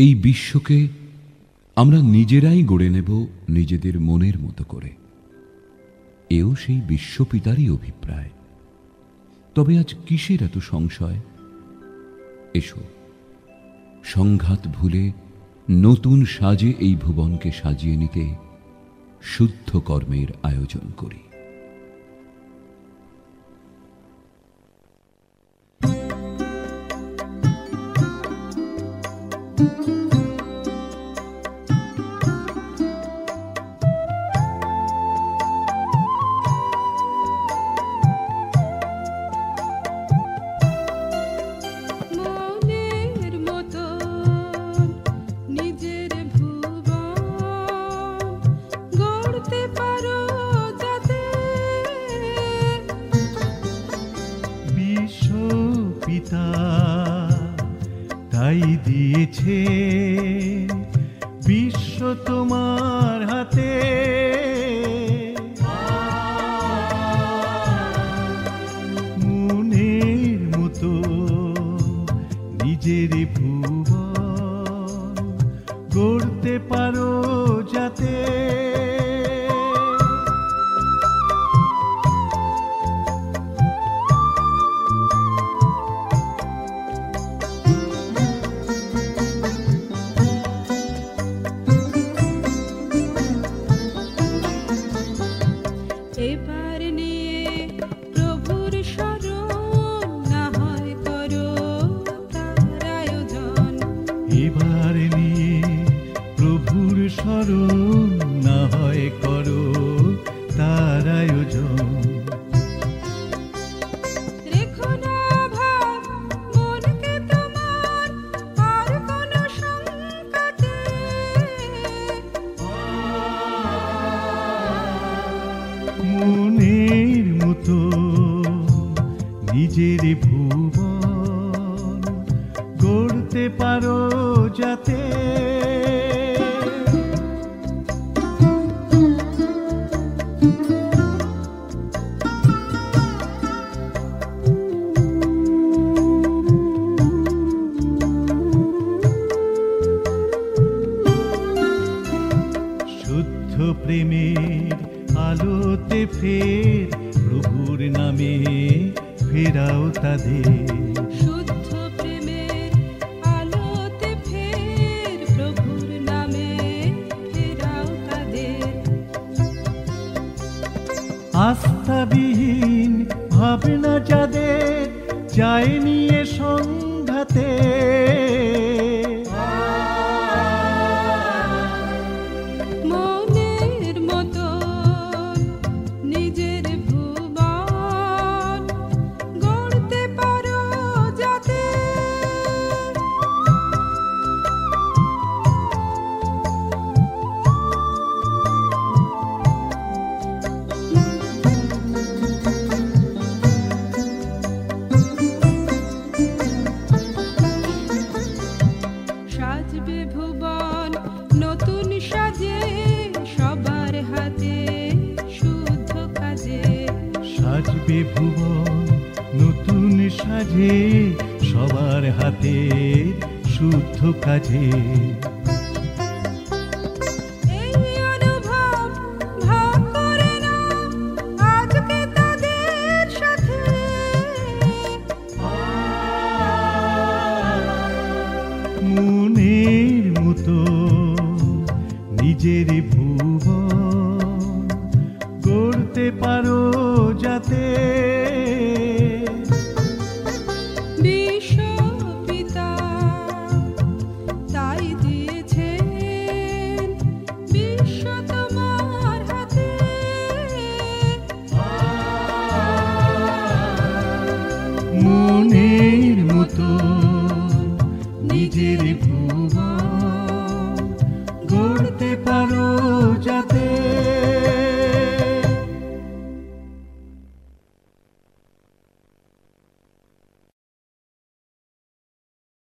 এই বিশ্বকে আমরা নিজেরাই গড়ে নেব নিজেদের মনের মতো করে, এও সেই বিশ্বপিতারই অভিপ্রায়। তবে আজ কিসের এত সংশয়? এসো, সংঘাত ভুলে নতুন সাজে এই ভুবনকে সাজিয়ে নিতে শুদ্ধ কর্মের আয়োজন করি। তাই দিয়েছে বিশ্ব তোমার হাতে, মনের মতো নিজের ভুবন গড়তে পারো যাতে। এবার নিয়ে প্রভুর শরণ না হয় করো তার আয়োজন। মনের মতো নিজের ভুবন গড়তে পারো যাতে। শুদ্ধ প্রেমের আলোতে ফের প্রভুর নামে ফেরাও তাদের। শুদ্ধ প্রেমের আলোতে ফের প্রভুর নামে ফেরাও তাদের। আস্থাবিহীন ভাবনা যাদের যায় নিয়ে সংঘাতে, মনের মতো নিজের ভুবন গড়তে পারো যাতে। সাজবে ভুবন নতুন সাজে সবার হাতে শুদ্ধ কাজে। সাজবে ভুবন নতুন সাজে সবার হাতে শুদ্ধ কাজে। এই অনুভব ভাগ করে নাও আজকে তাদের সাথে। মনের মতো নিজের